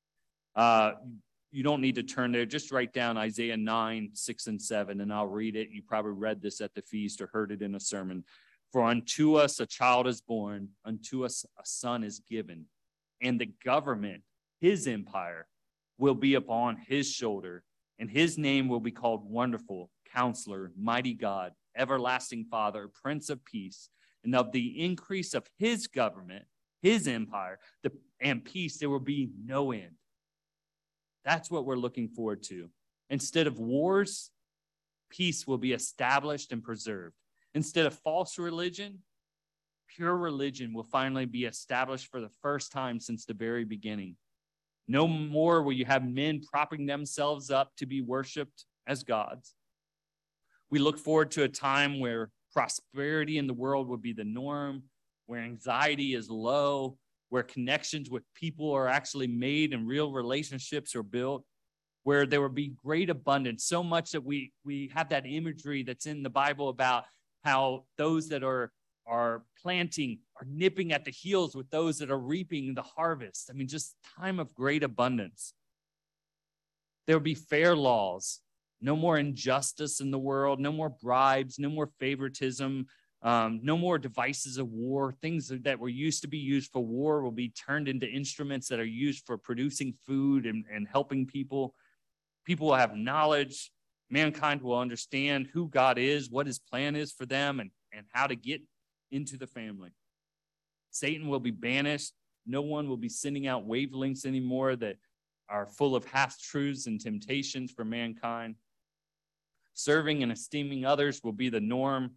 Speaker 1: You don't need to turn there. Just write down Isaiah 9, 6, and 7, and I'll read it. You probably read this at the feast or heard it in a sermon. For unto us a child is born, unto us a son is given, and the government His empire will be upon his shoulder, and his name will be called Wonderful, Counselor, Mighty God, Everlasting Father, Prince of Peace. And of the increase of his government, his empire, and peace, there will be no end. That's what we're looking forward to. Instead of wars, peace will be established and preserved. Instead of false religion, pure religion will finally be established for the first time since the very beginning. No more will you have men propping themselves up to be worshiped as gods. We look forward to a time where prosperity in the world will be the norm, where anxiety is low, where connections with people are actually made and real relationships are built, where there will be great abundance, so much that we have that imagery that's in the Bible about how those that are planting are nipping at the heels with those that are reaping the harvest. I mean, just time of great abundance. There will be fair laws, no more injustice in the world, no more bribes, no more favoritism, no more devices of war. Things that were used to be used for war will be turned into instruments that are used for producing food and helping people. People will have knowledge. Mankind will understand who God is, what his plan is for them, and how to get into the family. Satan will be banished. No one will be sending out wavelengths anymore that are full of half-truths and temptations for mankind. Serving and esteeming others will be the norm.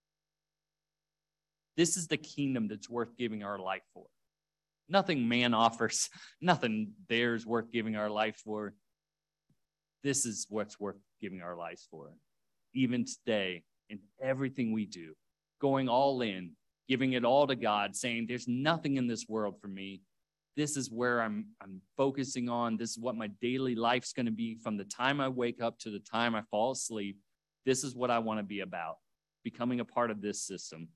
Speaker 1: This is the kingdom that's worth giving our life for. Nothing man offers, nothing there is worth giving our life for. This is what's worth giving our lives for. Even today, in everything we do, going all in, giving it all to God, saying there's nothing in this world for me. This is where I'm focusing on. This is what my daily life's going to be from the time I wake up to the time I fall asleep. This is what I want to be about, becoming a part of this system.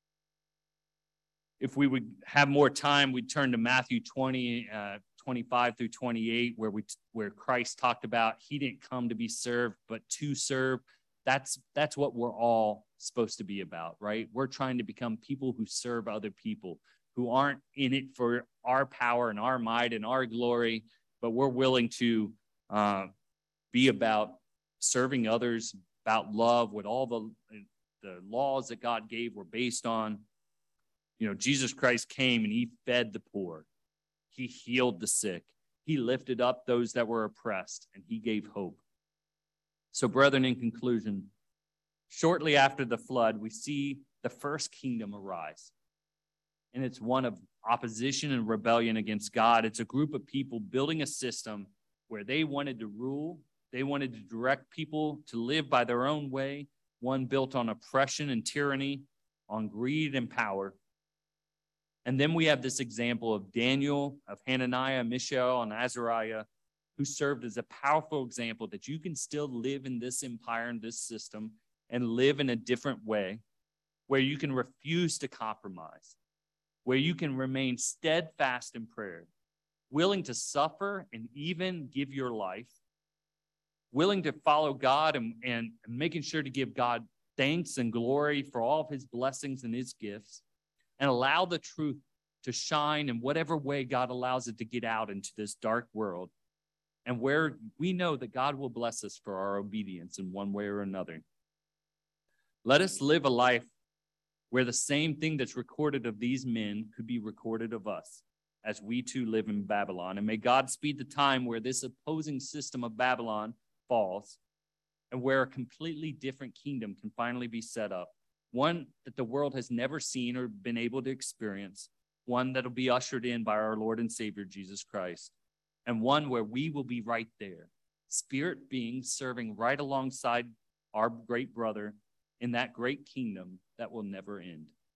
Speaker 1: If we would have more time, we'd turn to Matthew 20, 25 through 28, where Christ talked about he didn't come to be served, but to serve. That's what we're all supposed to be about, right? We're trying to become people who serve other people, who aren't in it for our power and our might and our glory, but we're willing to be about serving others, about love, what all the laws that God gave were based on. You know, Jesus Christ came and he fed the poor. He healed the sick. He lifted up those that were oppressed, and he gave hope. So, brethren, in conclusion, shortly after the flood, we see the first kingdom arise. And it's one of opposition and rebellion against God. It's a group of people building a system where they wanted to rule. They wanted to direct people to live by their own way, one built on oppression and tyranny, on greed and power. And then we have this example of Daniel, of Hananiah, Mishael, and Azariah, who served as a powerful example that you can still live in this empire and this system and live in a different way, where you can refuse to compromise, where you can remain steadfast in prayer, willing to suffer and even give your life, willing to follow God and making sure to give God thanks and glory for all of his blessings and his gifts, and allow the truth to shine in whatever way God allows it to get out into this dark world, and where we know that God will bless us for our obedience in one way or another. Let us live a life where the same thing that's recorded of these men could be recorded of us as we too live in Babylon. And may God speed the time where this opposing system of Babylon falls and where a completely different kingdom can finally be set up. One that the world has never seen or been able to experience. One that will be ushered in by our Lord and Savior, Jesus Christ. And one where we will be right there, spirit beings serving right alongside our great brother in that great kingdom that will never end.